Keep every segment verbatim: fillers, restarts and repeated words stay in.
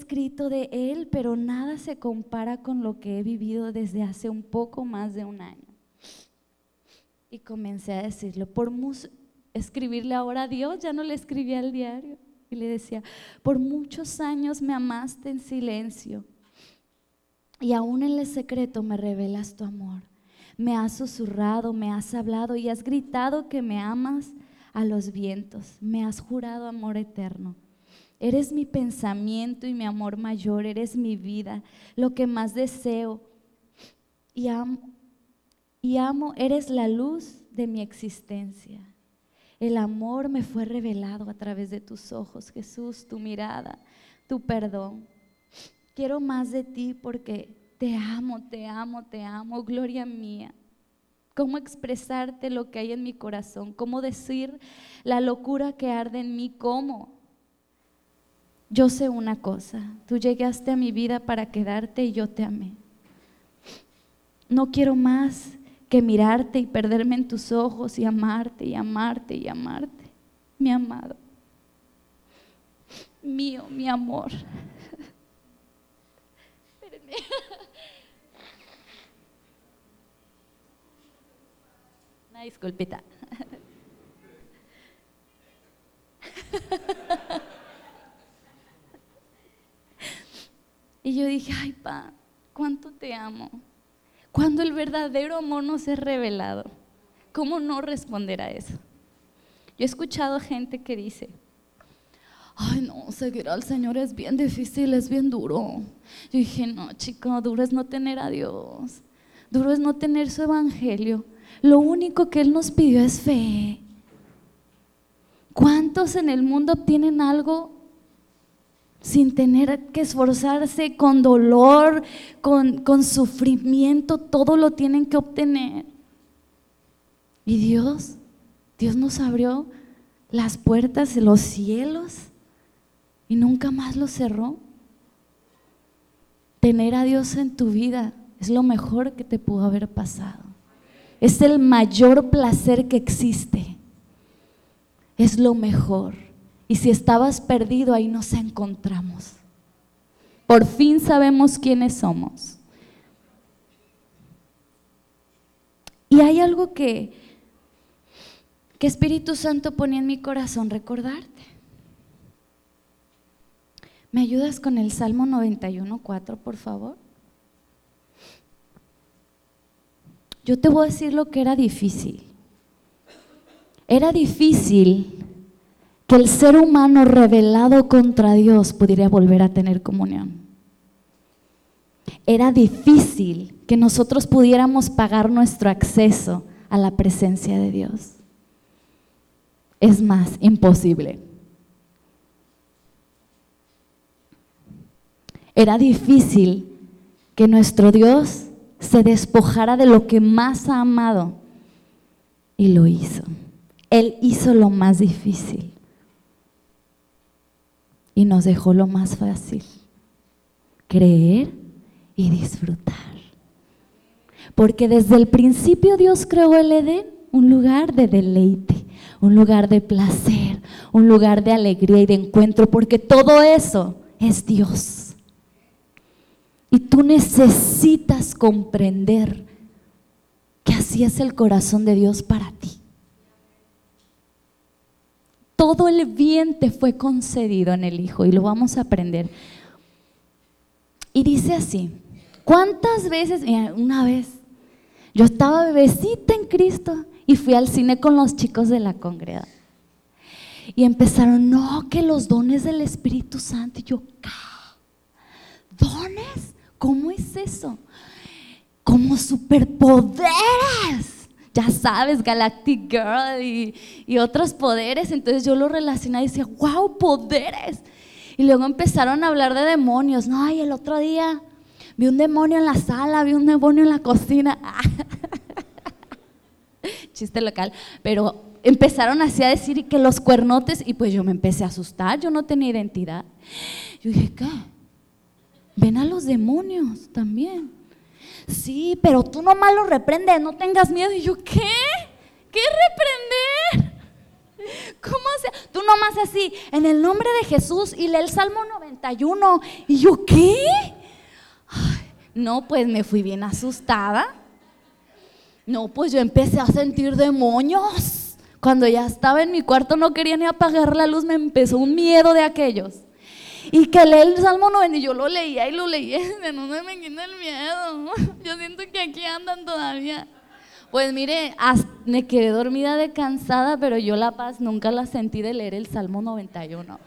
escrito de Él, pero nada se compara con lo que he vivido desde hace un poco más de un año. Y comencé a decirlo, por mus- escribirle ahora a Dios, ya no le escribía al diario. Y le decía, por muchos años me amaste en silencio y aún en el secreto me revelas tu amor. Me has susurrado, me has hablado y has gritado que me amas a los vientos. Me has jurado amor eterno. Eres mi pensamiento y mi amor mayor, eres mi vida, lo que más deseo y amo, y amo, eres la luz de mi existencia. El amor me fue revelado a través de tus ojos, Jesús, tu mirada, tu perdón. Quiero más de ti porque te amo, te amo, te amo, gloria mía. ¿Cómo expresarte lo que hay en mi corazón? ¿Cómo decir la locura que arde en mí? ¿Cómo? Yo sé una cosa, tú llegaste a mi vida para quedarte y yo te amé. No quiero más que mirarte y perderme en tus ojos y amarte y amarte y amarte, mi amado, mío, mi amor. Espérenme. Una disculpita. Y yo dije, ay, pa, cuánto te amo. Cuando el verdadero amor nos es revelado, ¿cómo no responder a eso? Yo he escuchado gente que dice, ay no, seguir al Señor es bien difícil, es bien duro. Yo dije, no chico, duro es no tener a Dios, duro es no tener su evangelio. Lo único que Él nos pidió es fe. ¿Cuántos en el mundo obtienen algo sin tener que esforzarse, con dolor, con, con sufrimiento? Todo lo tienen que obtener. Y Dios, Dios nos abrió las puertas de los cielos y nunca más los cerró. Tener a Dios en tu vida es lo mejor que te pudo haber pasado. Es el mayor placer que existe. Es lo mejor. Y si estabas perdido, ahí nos encontramos. Por fin sabemos quiénes somos. Y hay algo que, que Espíritu Santo ponía en mi corazón recordarte. ¿Me ayudas con el Salmo noventa y uno, cuatro, por favor? Yo te voy a decir lo que era difícil. Era difícil que el ser humano rebelado contra Dios pudiera volver a tener comunión. Era difícil que nosotros pudiéramos pagar nuestro acceso a la presencia de Dios. Es más, imposible. Era difícil que nuestro Dios se despojara de lo que más ha amado y lo hizo. Él hizo lo más difícil y nos dejó lo más fácil: creer y disfrutar. Porque desde el principio Dios creó el Edén, un lugar de deleite, un lugar de placer, un lugar de alegría y de encuentro, porque todo eso es Dios. Y tú necesitas comprender que así es el corazón de Dios para ti. Todo el bien te fue concedido en el Hijo y lo vamos a aprender. Y dice así, ¿cuántas veces? Mira, una vez yo estaba bebecita en Cristo y fui al cine con los chicos de la congregación y empezaron, no, que los dones del Espíritu Santo. Y yo, ¿qué? ¿Dones? ¿Cómo es eso? Como superpoderes, ya sabes, Galactic Girl y, y otros poderes. Entonces yo lo relacioné y decía, wow, poderes. Y luego empezaron a hablar de demonios. No, y el otro día vi un demonio en la sala, vi un demonio en la cocina. Chiste local. Pero empezaron así a decir que los cuernotes, y pues yo me empecé a asustar, yo no tenía identidad. Yo dije, ¿qué? Ven a los demonios también. Sí, pero tú nomás los reprendes, no tengas miedo. Y yo, ¿qué? ¿Qué reprender? ¿Cómo se? Tú nomás así, en el nombre de Jesús, y lee el Salmo noventa y uno. Y yo, ¿qué? Ay, no, pues me fui bien asustada. No, pues yo empecé a sentir demonios. Cuando ya estaba en mi cuarto no quería ni apagar la luz, me empezó un miedo de aquellos. Y que lee el Salmo noventa, y yo lo leía y lo leía, no se me quita el miedo. Yo siento que aquí andan todavía. Pues mire, me quedé dormida de cansada, pero yo la paz nunca la sentí de leer el Salmo noventa y uno.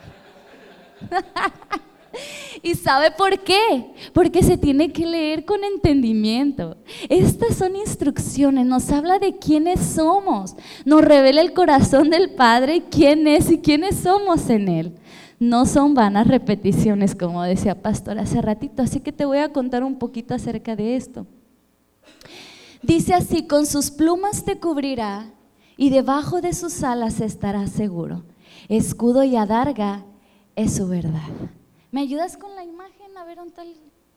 ¿Y sabe por qué? Porque se tiene que leer con entendimiento. Estas son instrucciones, nos habla de quiénes somos, nos revela el corazón del Padre, quién es y quiénes somos en Él. No son vanas repeticiones, como decía Pastor hace ratito, así que te voy a contar un poquito acerca de esto. Dice así: con sus plumas te cubrirá y debajo de sus alas estarás seguro. Escudo y adarga es su verdad. ¿Me ayudas con la imagen? A ver, un tal.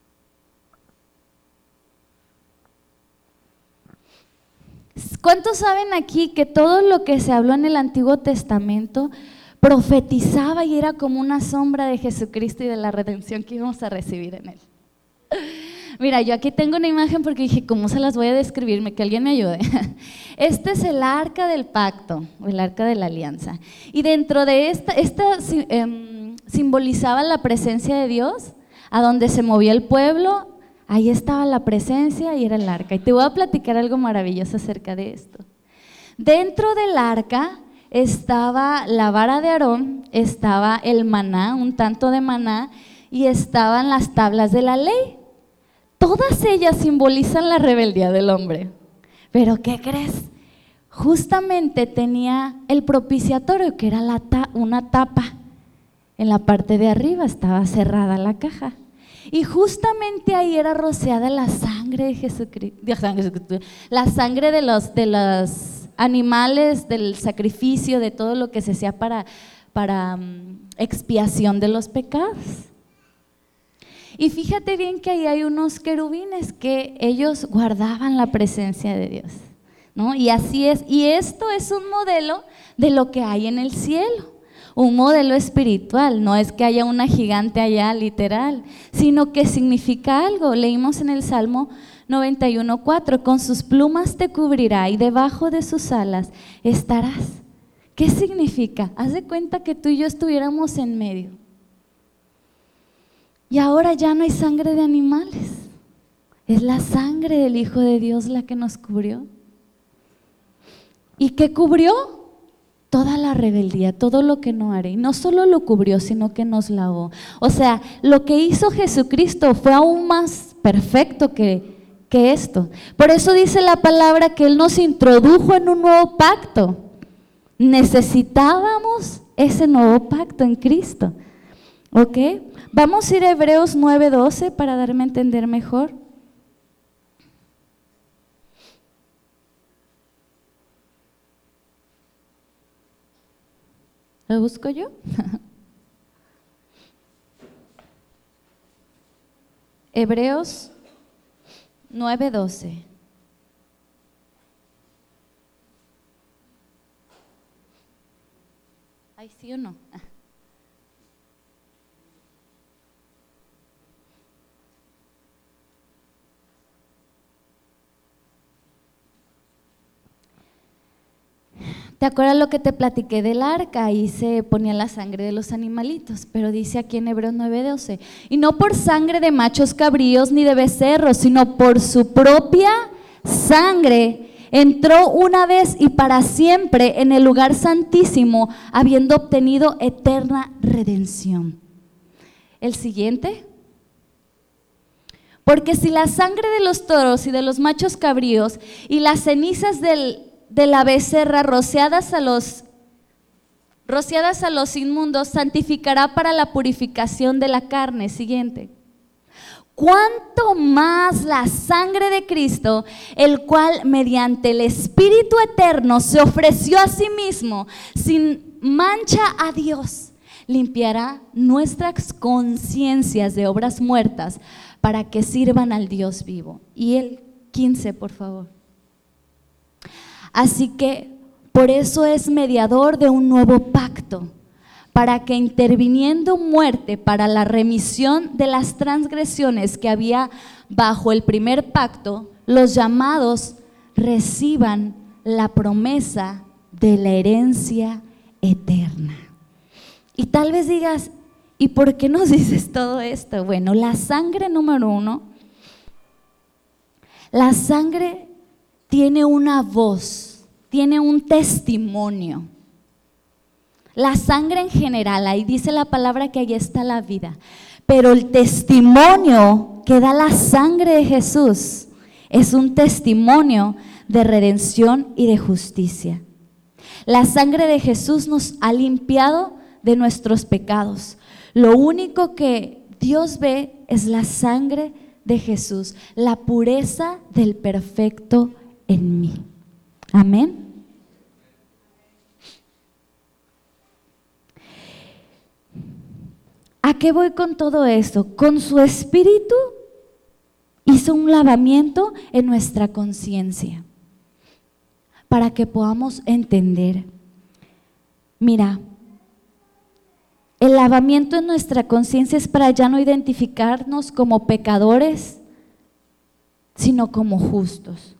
¿Cuántos saben aquí que todo lo que se habló en el Antiguo Testamento profetizaba y era como una sombra de Jesucristo y de la redención que íbamos a recibir en Él? Mira, yo aquí tengo una imagen porque dije, ¿cómo se las voy a describirme? Que alguien me ayude. Este es el arca del pacto, el arca de la alianza. Y dentro de esta, esta eh, simbolizaba la presencia de Dios, a donde se movía el pueblo, ahí estaba la presencia y era el arca. Y te voy a platicar algo maravilloso acerca de esto. Dentro del arca estaba la vara de Aarón, estaba el maná, un tanto de maná, y estaban las tablas de la ley. Todas ellas simbolizan la rebeldía del hombre. Pero ¿qué crees? Justamente tenía el propiciatorio, que era la ta- una tapa. En la parte de arriba estaba cerrada la caja. Y justamente ahí era rociada la sangre de Jesucristo, la sangre de los, de los animales, del sacrificio, de todo lo que se hacía para, para um, expiación de los pecados. Y fíjate bien que ahí hay unos querubines que ellos guardaban la presencia de Dios, ¿no? Y así es, y esto es un modelo de lo que hay en el cielo, un modelo espiritual. No es que haya una gigante allá literal, sino que significa algo. Leímos en el Salmo noventa y uno, cuatro, con sus plumas te cubrirá y debajo de sus alas estarás. ¿Qué significa? Haz de cuenta que tú y yo estuviéramos en medio. Y ahora ya no hay sangre de animales, es la sangre del Hijo de Dios la que nos cubrió. ¿Y qué cubrió? Toda la rebeldía, todo lo que no haré. Y no solo lo cubrió, sino que nos lavó. O sea, lo que hizo Jesucristo fue aún más perfecto que, que esto. Por eso dice la palabra que Él nos introdujo en un nuevo pacto. Necesitábamos ese nuevo pacto en Cristo. ¿Ok? Vamos a ir a Hebreos nueve doce para darme a entender mejor. ¿Lo busco yo? Hebreos nueve doce. ¿Ay, sí o no? ¿Te acuerdas lo que te platiqué del arca? Ahí se ponía la sangre de los animalitos, pero dice aquí en Hebreos nueve doce, y no por sangre de machos cabríos ni de becerros, sino por su propia sangre entró una vez y para siempre en el lugar santísimo, habiendo obtenido eterna redención. El siguiente. Porque si la sangre de los toros y de los machos cabríos y las cenizas del de la becerra rociadas a los rociadas a los inmundos santificará para la purificación de la carne. Siguiente. Cuánto más la sangre de Cristo, el cual mediante el Espíritu eterno se ofreció a sí mismo sin mancha a Dios, limpiará nuestras conciencias de obras muertas para que sirvan al Dios vivo. Y el quince, por favor. Así que Por eso es mediador de un nuevo pacto, para que interviniendo muerte para la remisión de las transgresiones que había bajo el primer pacto, los llamados reciban la promesa de la herencia eterna. Y tal vez digas, ¿y por qué nos dices todo esto? Bueno, la sangre número uno, la sangre tiene una voz, tiene un testimonio. La sangre en general, ahí dice la palabra que ahí está la vida, pero el testimonio que da la sangre de Jesús es un testimonio de redención y de justicia. La sangre de Jesús nos ha limpiado de nuestros pecados. Lo único que Dios ve es la sangre de Jesús, la pureza del perfecto en mí. Amén. ¿A qué voy con todo esto? Con su espíritu hizo un lavamiento en nuestra conciencia para que podamos entender. Mira, el lavamiento en nuestra conciencia es para ya no identificarnos como pecadores, sino como justos.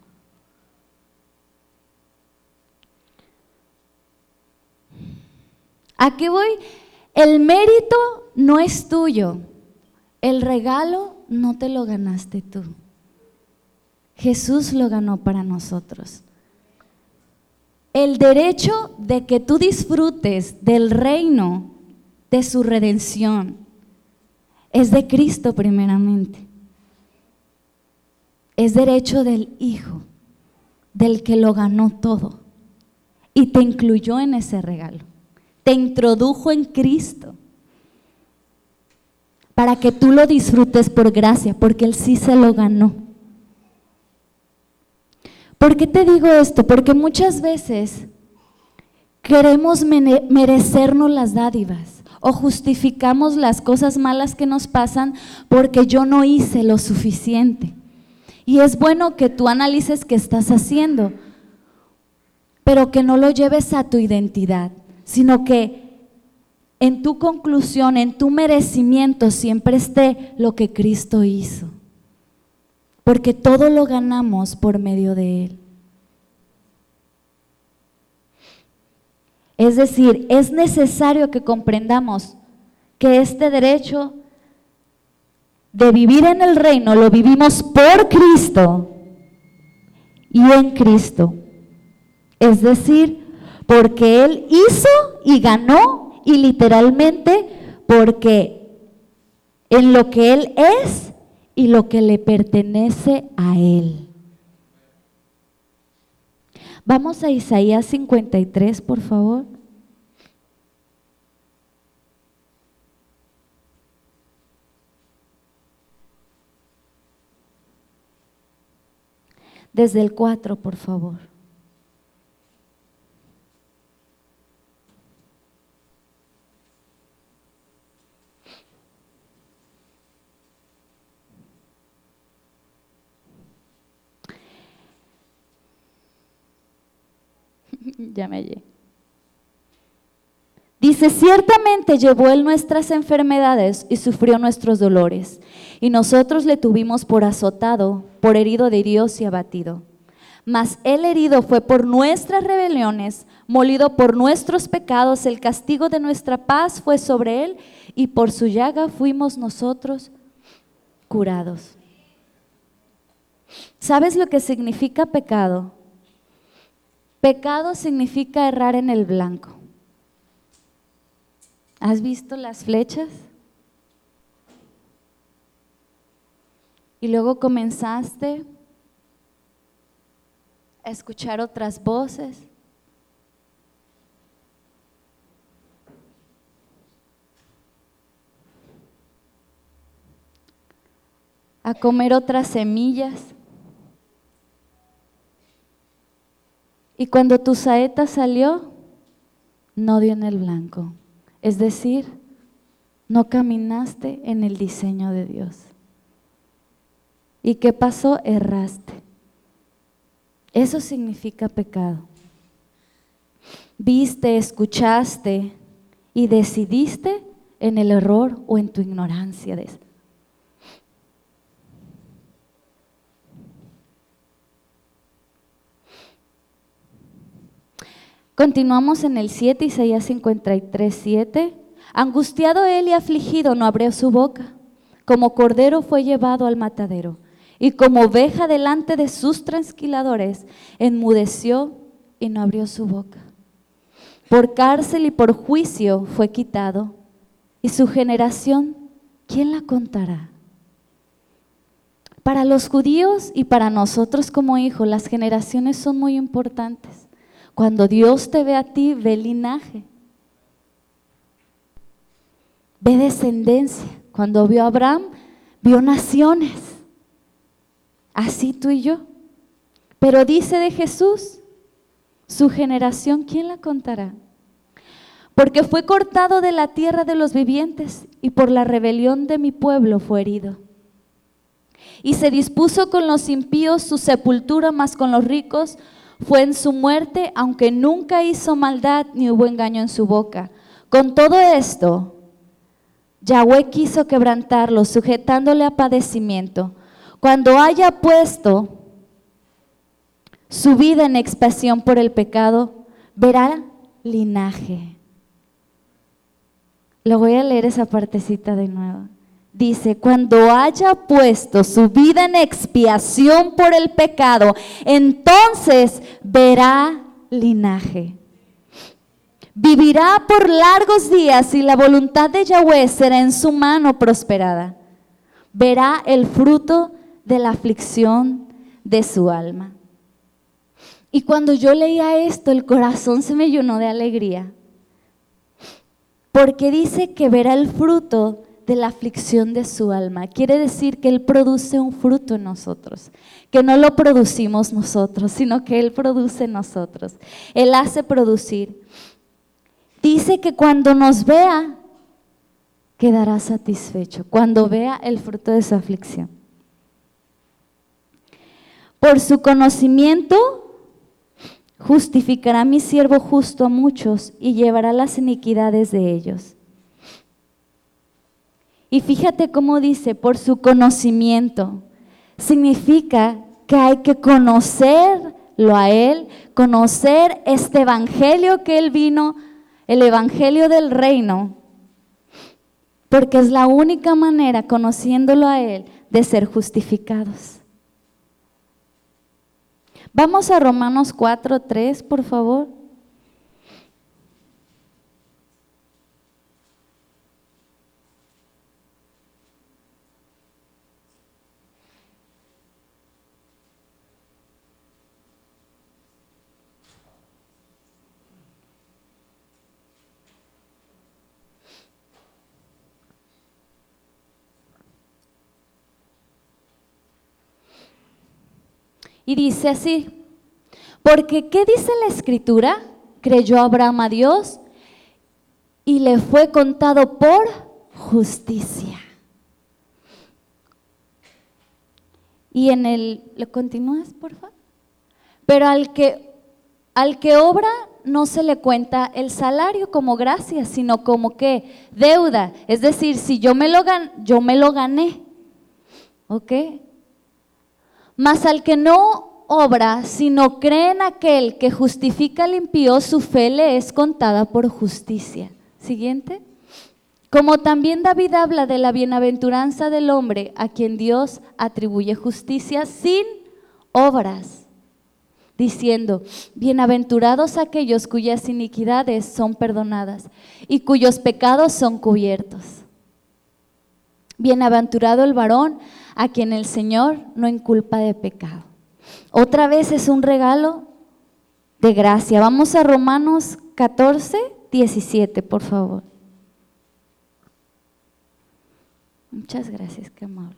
¿A qué voy? El mérito no es tuyo, el regalo no te lo ganaste tú. Jesús lo ganó para nosotros. El derecho de que tú disfrutes del reino, de su redención, es de Cristo primeramente. Es derecho del Hijo, del que lo ganó todo y te incluyó en ese regalo. Te introdujo en Cristo para que tú lo disfrutes por gracia, porque Él sí se lo ganó. ¿Por qué te digo esto? Porque muchas veces queremos merecernos las dádivas o justificamos las cosas malas que nos pasan porque yo no hice lo suficiente. Y es bueno que tú analices qué estás haciendo, pero que no lo lleves a tu identidad, sino que en tu conclusión, en tu merecimiento siempre esté lo que Cristo hizo, porque todo lo ganamos por medio de Él. Es decir, es necesario que comprendamos que este derecho de vivir en el reino lo vivimos por Cristo y en Cristo. Es decir, porque Él hizo y ganó, y literalmente porque en lo que Él es y lo que le pertenece a Él. Vamos a Isaías cincuenta y tres, por favor. Desde el cuatro, por favor. Ya me hallé. Dice, ciertamente llevó Él nuestras enfermedades y sufrió nuestros dolores, y nosotros le tuvimos por azotado, por herido de Dios y abatido. Mas Él herido fue por nuestras rebeliones, molido por nuestros pecados, el castigo de nuestra paz fue sobre Él, y por su llaga fuimos nosotros curados. ¿Sabes lo que significa pecado? Pecado significa errar en el blanco. ¿Has visto las flechas? Y luego comenzaste a escuchar otras voces. A comer otras semillas. Y cuando tu saeta salió, no dio en el blanco. Es decir, no caminaste en el diseño de Dios. ¿Y qué pasó? Erraste. Eso significa pecado. viste, escuchaste y decidiste en el error o en tu ignorancia de eso. Continuamos en el siete, Isaías cincuenta y tres, siete. Angustiado él y afligido no abrió su boca, como cordero fue llevado al matadero, y como oveja delante de sus trasquiladores, enmudeció y no abrió su boca. Por cárcel y por juicio fue quitado, y su generación, ¿quién la contará? Para los judíos y para nosotros como hijos, las generaciones son muy importantes. Cuando Dios te ve a ti, ve linaje, ve descendencia. Cuando vio a Abraham, vio naciones. Así tú y yo. Pero dice de Jesús, su generación, ¿quién la contará? Porque fue cortado de la tierra de los vivientes y por la rebelión de mi pueblo fue herido. Y se dispuso con los impíos su sepultura, mas con los ricos fue en su muerte, aunque nunca hizo maldad ni hubo engaño en su boca. Con todo esto, Yahweh quiso quebrantarlo, sujetándole a padecimiento. Cuando haya puesto su vida en expiación por el pecado, verá linaje. Lo voy a leer esa partecita de nuevo. Dice, cuando haya puesto su vida en expiación por el pecado, entonces verá linaje. Vivirá por largos días y la voluntad de Yahweh será en su mano prosperada. Verá el fruto de la aflicción de su alma. Y cuando yo leía esto, el corazón se me llenó de alegría. Porque dice que verá el fruto de la aflicción de su alma. Quiere decir que Él produce un fruto en nosotros, que no lo producimos nosotros, sino que Él produce en nosotros. Él hace producir. Dice que cuando nos vea, quedará satisfecho, cuando vea el fruto de su aflicción. Por su conocimiento justificará mi siervo justo a muchos y llevará las iniquidades de ellos. Y fíjate cómo dice, por su conocimiento. Significa que hay que conocerlo a Él, conocer este evangelio que Él vino, el evangelio del reino, porque es la única manera, conociéndolo a Él, de ser justificados. Vamos a Romanos cuatro, tres, por favor. Y dice así, porque ¿qué dice la Escritura? Creyó Abraham a Dios y le fue contado por justicia. Y en el, ¿lo continúas, por favor? Pero al que, al que obra no se le cuenta el salario como gracia, sino como que deuda. Es decir, si yo me lo, gan, yo me lo gané, ¿ok? Mas al que no obra, sino cree en aquel que justifica al impío, su fe le es contada por justicia. Siguiente. Como también David habla de la bienaventuranza del hombre a quien Dios atribuye justicia sin obras, diciendo, bienaventurados aquellos cuyas iniquidades son perdonadas y cuyos pecados son cubiertos. Bienaventurado el varón a quien el Señor no inculpa de pecado. Otra vez es un regalo de gracia. Vamos a Romanos catorce, diecisiete, por favor. Muchas gracias, qué amable.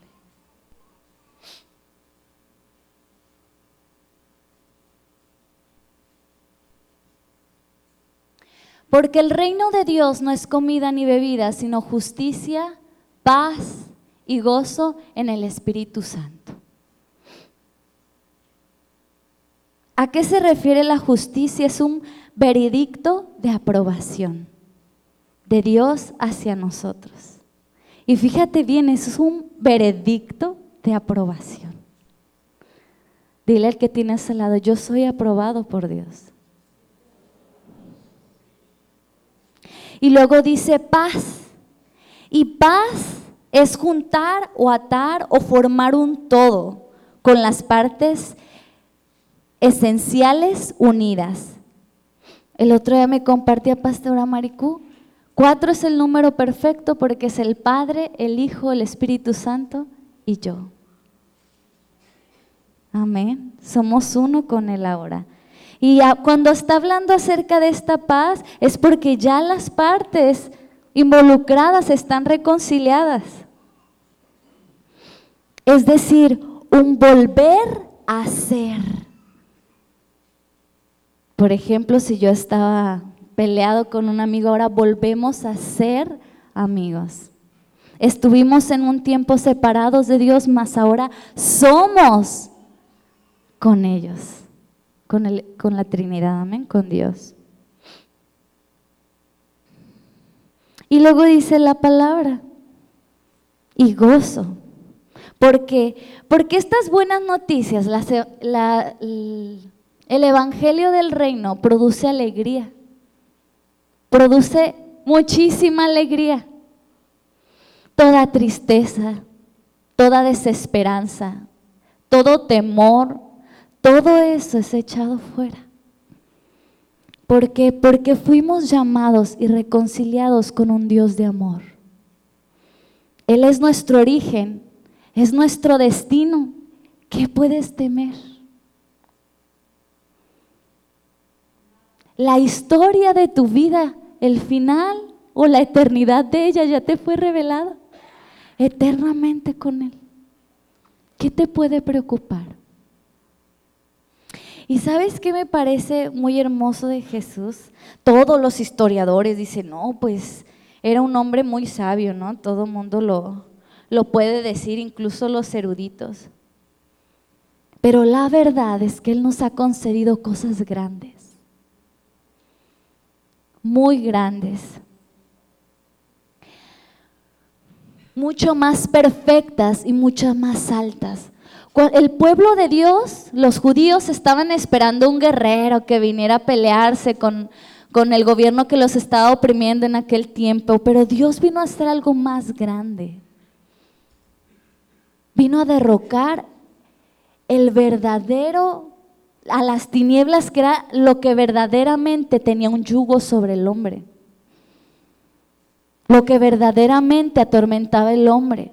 Porque el reino de Dios no es comida ni bebida, sino justicia, paz y gozo en el Espíritu Santo. ¿A qué se refiere la justicia? Es un veredicto de aprobación de Dios hacia nosotros. Y fíjate bien, eso es un veredicto de aprobación. Dile al que tiene a su lado, yo soy aprobado por Dios. Y luego dice paz. Y paz es juntar o atar o formar un todo con las partes esenciales unidas. El otro día me compartía Pastora Maricú, cuatro es el número perfecto porque es el Padre, el Hijo, el Espíritu Santo y yo. Amén, somos uno con Él ahora. Y ya cuando está hablando acerca de esta paz es porque ya las partes involucradas están reconciliadas. Es decir, un volver a ser. Por ejemplo, si yo estaba peleado con un amigo, ahora volvemos a ser amigos. Estuvimos en un tiempo separados de Dios, mas ahora somos con ellos, con, el, con la Trinidad, amén, con Dios. Y luego dice la palabra, y gozo. Porque, porque estas buenas noticias, la, la, el Evangelio del Reino produce alegría, produce muchísima alegría. Toda tristeza, toda desesperanza, todo temor, todo eso es echado fuera. ¿Por qué? Porque fuimos llamados y reconciliados con un Dios de amor. Él es nuestro origen, es nuestro destino. ¿Qué puedes temer? La historia de tu vida, el final o la eternidad de ella ya te fue revelada eternamente con Él. ¿Qué te puede preocupar? ¿Y sabes qué me parece muy hermoso de Jesús? Todos los historiadores dicen, no, pues era un hombre muy sabio, ¿no? Todo el mundo lo, lo puede decir, incluso los eruditos. Pero la verdad es que Él nos ha concedido cosas grandes, muy grandes, mucho más perfectas y mucho más altas. El pueblo de Dios, los judíos, estaban esperando un guerrero que viniera a pelearse con, con el gobierno que los estaba oprimiendo en aquel tiempo, pero Dios vino a hacer algo más grande. Vino a derrocar el verdadero, a las tinieblas, que era lo que verdaderamente tenía un yugo sobre el hombre, lo que verdaderamente atormentaba el hombre.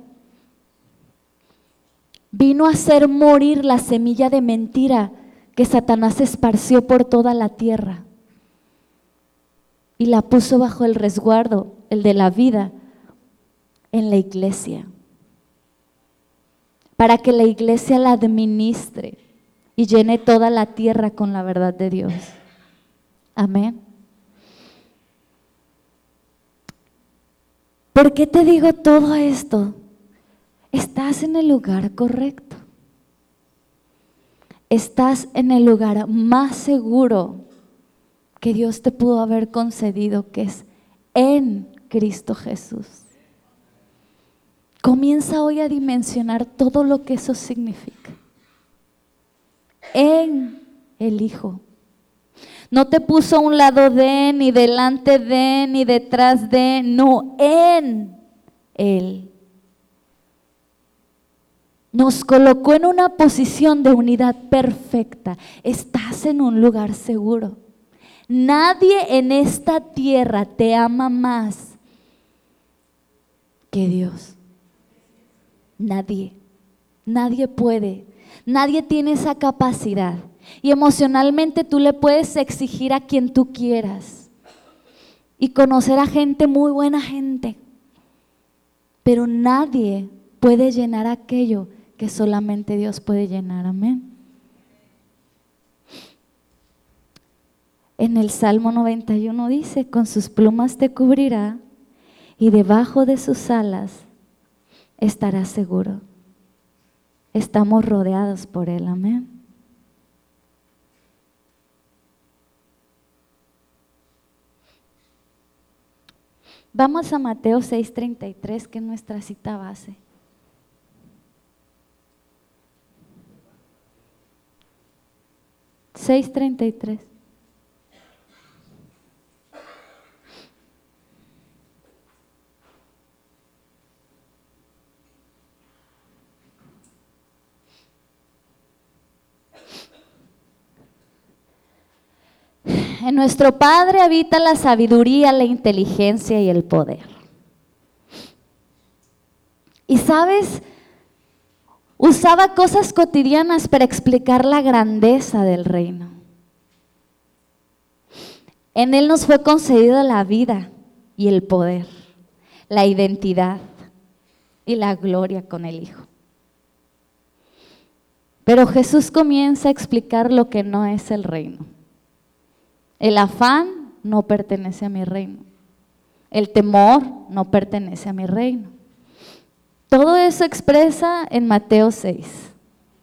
Vino a hacer morir la semilla de mentira que Satanás esparció por toda la tierra y la puso bajo el resguardo, el de la vida, en la iglesia, para que la iglesia la administre y llene toda la tierra con la verdad de Dios. Amén. ¿Por qué te digo todo esto? Estás en el lugar correcto. Estás en el lugar más seguro que Dios te pudo haber concedido, que es en Cristo Jesús. Comienza hoy a dimensionar todo lo que eso significa. En el Hijo. No te puso a un lado de, ni delante de, ni detrás de, no, en Él. Nos colocó en una posición de unidad perfecta. Estás en un lugar seguro. Nadie en esta tierra te ama más que Dios. Nadie. Nadie puede. Nadie tiene esa capacidad. Y emocionalmente tú le puedes exigir a quien tú quieras. Y conocer a gente, muy buena gente. Pero nadie puede llenar aquello que solamente Dios puede llenar. Amén. En el Salmo noventa y uno dice, con sus plumas te cubrirá y debajo de sus alas estarás seguro. Estamos rodeados por Él. Amén. Vamos a Mateo seis treinta y tres, que es nuestra cita base. seis treinta y tres. En nuestro Padre habita la sabiduría, la inteligencia y el poder. Y sabes, usaba cosas cotidianas para explicar la grandeza del reino. En Él nos fue concedido la vida y el poder, la identidad y la gloria con el Hijo. Pero Jesús comienza a explicar lo que no es el reino. El afán no pertenece a mi reino. El temor no pertenece a mi reino. Todo eso expresa en Mateo seis.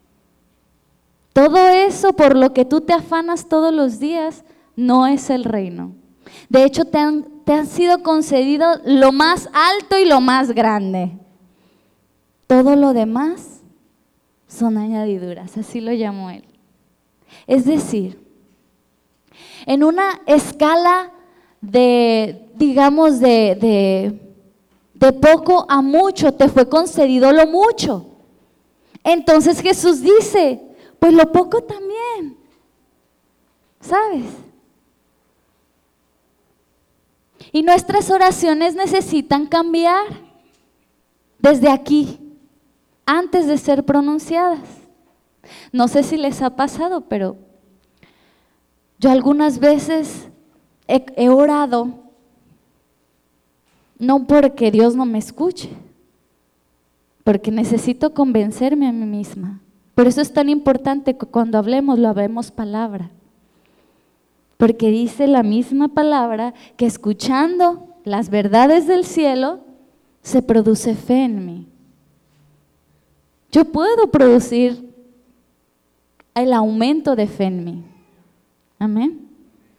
Todo eso por lo que tú te afanas todos los días no es el reino. De hecho, te han, te han sido concedido lo más alto y lo más grande. Todo lo demás son añadiduras, así lo llamó él. Es decir, en una escala de, digamos, de, de, de poco a mucho, te fue concedido lo mucho. Entonces Jesús dice, pues lo poco también, ¿sabes? Y nuestras oraciones necesitan cambiar desde aquí, antes de ser pronunciadas. No sé si les ha pasado, pero yo algunas veces he, he orado, no porque Dios no me escuche, porque necesito convencerme a mí misma. Por eso es tan importante que cuando hablemos, lo hablemos palabra. Porque dice la misma palabra que escuchando las verdades del cielo, se produce fe en mí. Yo puedo producir el aumento de fe en mí. Amén.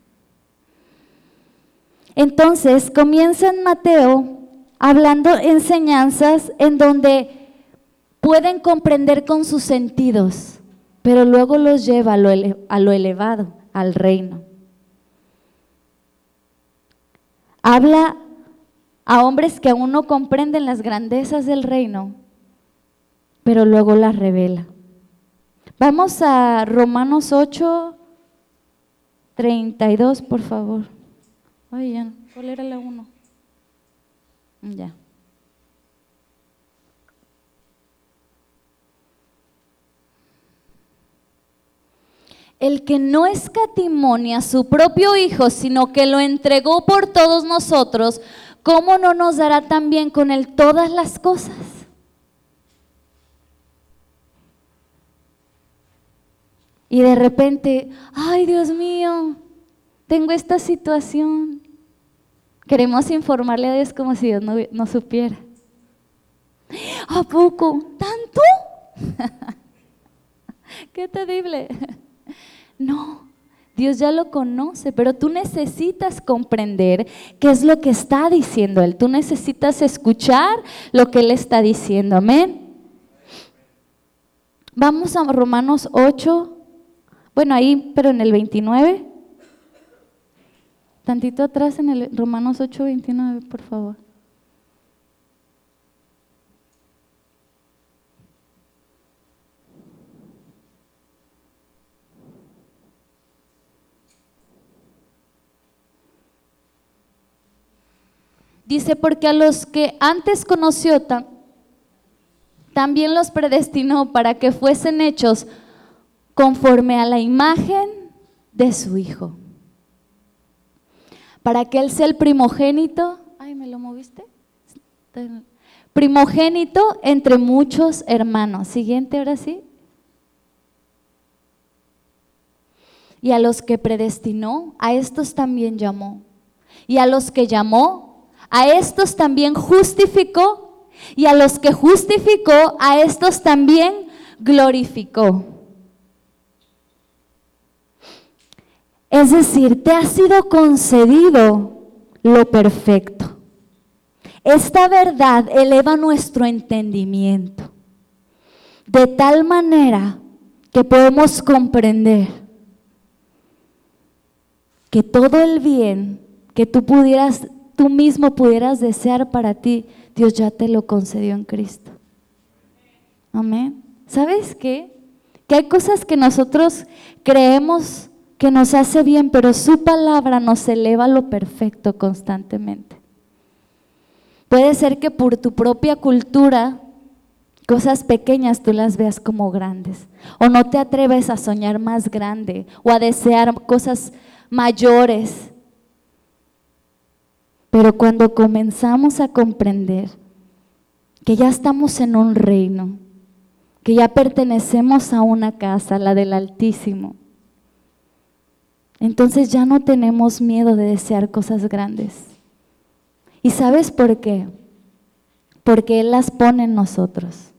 Entonces comienza en Mateo hablando enseñanzas en donde pueden comprender con sus sentidos, pero luego los lleva a lo, ele- a lo elevado, al reino. Habla a hombres que aún no comprenden las grandezas del reino, pero luego las revela. Vamos a Romanos ocho treinta y dos, por favor. Ay, ya, ¿cuál era la uno? Ya. El que no escatimonia a su propio Hijo, sino que lo entregó por todos nosotros, ¿cómo no nos dará también con Él todas las cosas? Y de repente, ay Dios mío, tengo esta situación. Queremos informarle a Dios como si Dios no, no supiera. ¿A poco? ¿Tanto? Qué terrible. No, Dios ya lo conoce, pero tú necesitas comprender qué es lo que está diciendo Él. Tú necesitas escuchar lo que Él está diciendo. Amén. Vamos a Romanos ocho, bueno ahí, pero en el veintinueve. Tantito atrás en el Romanos ocho, veintinueve, por favor. Dice, porque a los que antes conoció tam, también los predestinó para que fuesen hechos conforme a la imagen de su Hijo, para que Él sea el primogénito. Ay, ¿me lo moviste? Primogénito entre muchos hermanos. Siguiente, ahora sí. Y a los que predestinó, a estos también llamó. Y a los que llamó, a estos también justificó, y a los que justificó, a estos también glorificó. Es decir, te ha sido concedido lo perfecto. Esta verdad eleva nuestro entendimiento de tal manera que podemos comprender que todo el bien que tú pudieras, tú mismo pudieras desear para ti, Dios ya te lo concedió en Cristo. Amén. ¿Sabes qué? Que hay cosas que nosotros creemos que nos hace bien, pero su palabra nos eleva a lo perfecto constantemente. Puede ser que por tu propia cultura, cosas pequeñas tú las veas como grandes, o no te atreves a soñar más grande o a desear cosas mayores. Pero cuando comenzamos a comprender que ya estamos en un reino, que ya pertenecemos a una casa, la del Altísimo, entonces ya no tenemos miedo de desear cosas grandes. ¿Y sabes por qué? Porque Él las pone en nosotros.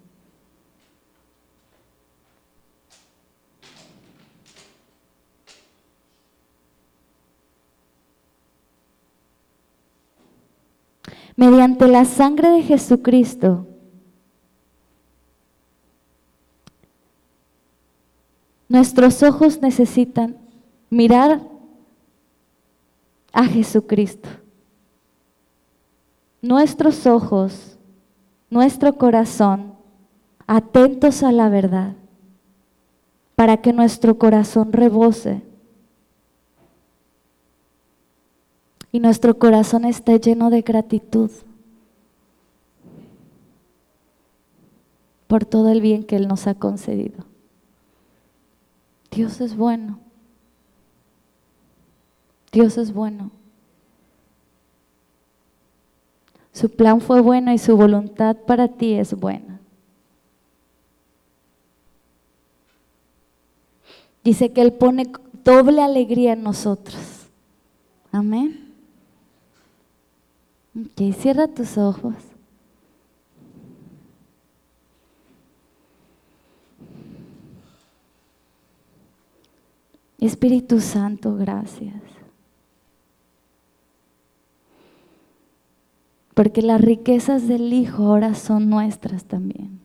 Mediante la sangre de Jesucristo, nuestros ojos necesitan mirar a Jesucristo. Nuestros ojos, nuestro corazón, atentos a la verdad, para que nuestro corazón rebose y nuestro corazón esté lleno de gratitud por todo el bien que Él nos ha concedido. Dios es bueno. Dios es bueno. Su plan fue bueno y su voluntad para ti es buena. Dice que Él pone doble alegría en nosotros. Amén. Ok, cierra tus ojos. Espíritu Santo, gracias. Porque las riquezas del Hijo ahora son nuestras también.